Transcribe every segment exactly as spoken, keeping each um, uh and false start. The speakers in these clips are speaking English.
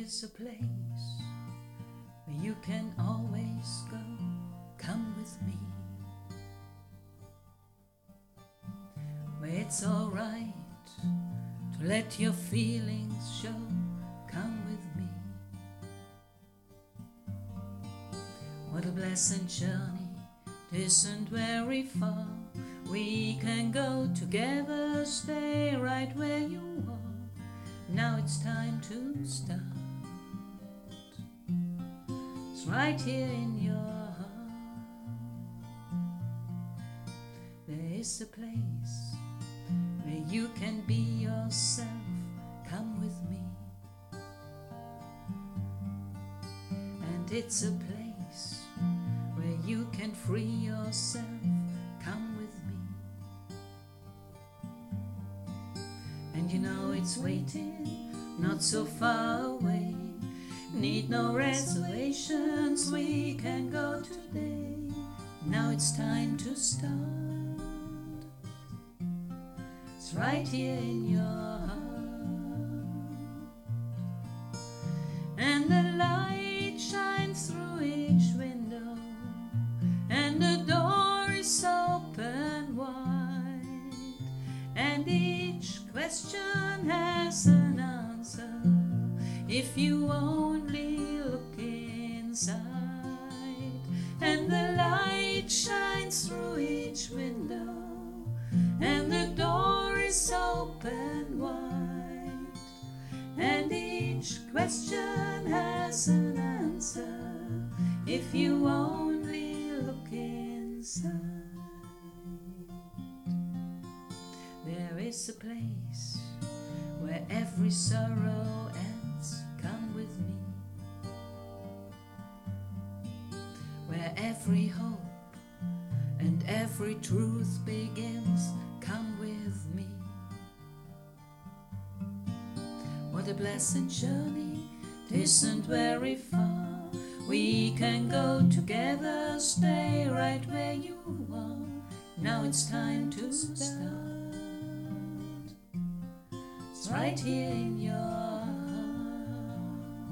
is a place where you can always go. Come with me, where it's alright to let your feelings show. Come with me. What a blessed journey, it isn't very far. We can go together, stay right where you are. Now it's time to start. It's right here in your heart. There is a place where you can be yourself. Come with me. And it's a place where you can free yourself. Come with me. And you know it's waiting, not so far away. Need no reservations, we can go today. Now it's time to start. It's right here in your heart. And the light shines through each window, and the door is open wide, and each question has an answer if you only look inside. And the light shines through each window, and the door is open wide, and each question has an answer if you only look inside. There is a place where every sorrow ends. Come with me. Where every hope and every truth begins. Come with me. What a blessed journey, it isn't very far. We can go together, stay right where you are. Now it's time to start. It's right here in your heart.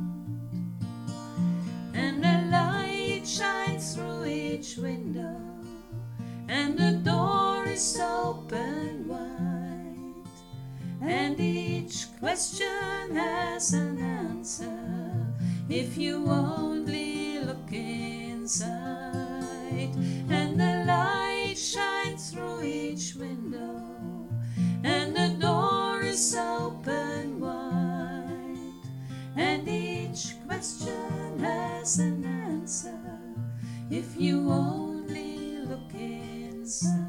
And the light shines through each window, and the door is open wide, and each question has an answer if you only look inside. And the light shines through each window, and the door is open wide, and each question has an answer if you only look inside.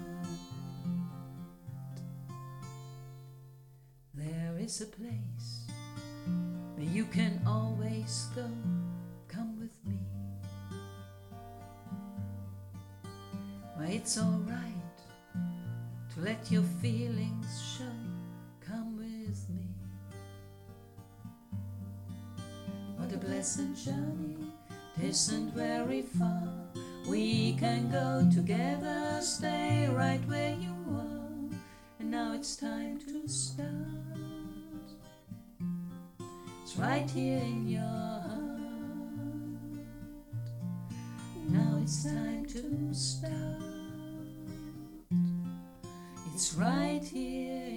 There is a place where you can always go. Come with me, where it's alright to let your feelings show. Come with me. What a blessed journey, it isn't very far. We can go together, stay right where you are. And now it's time to start. It's right here in your heart. Now it's time to start. It's right here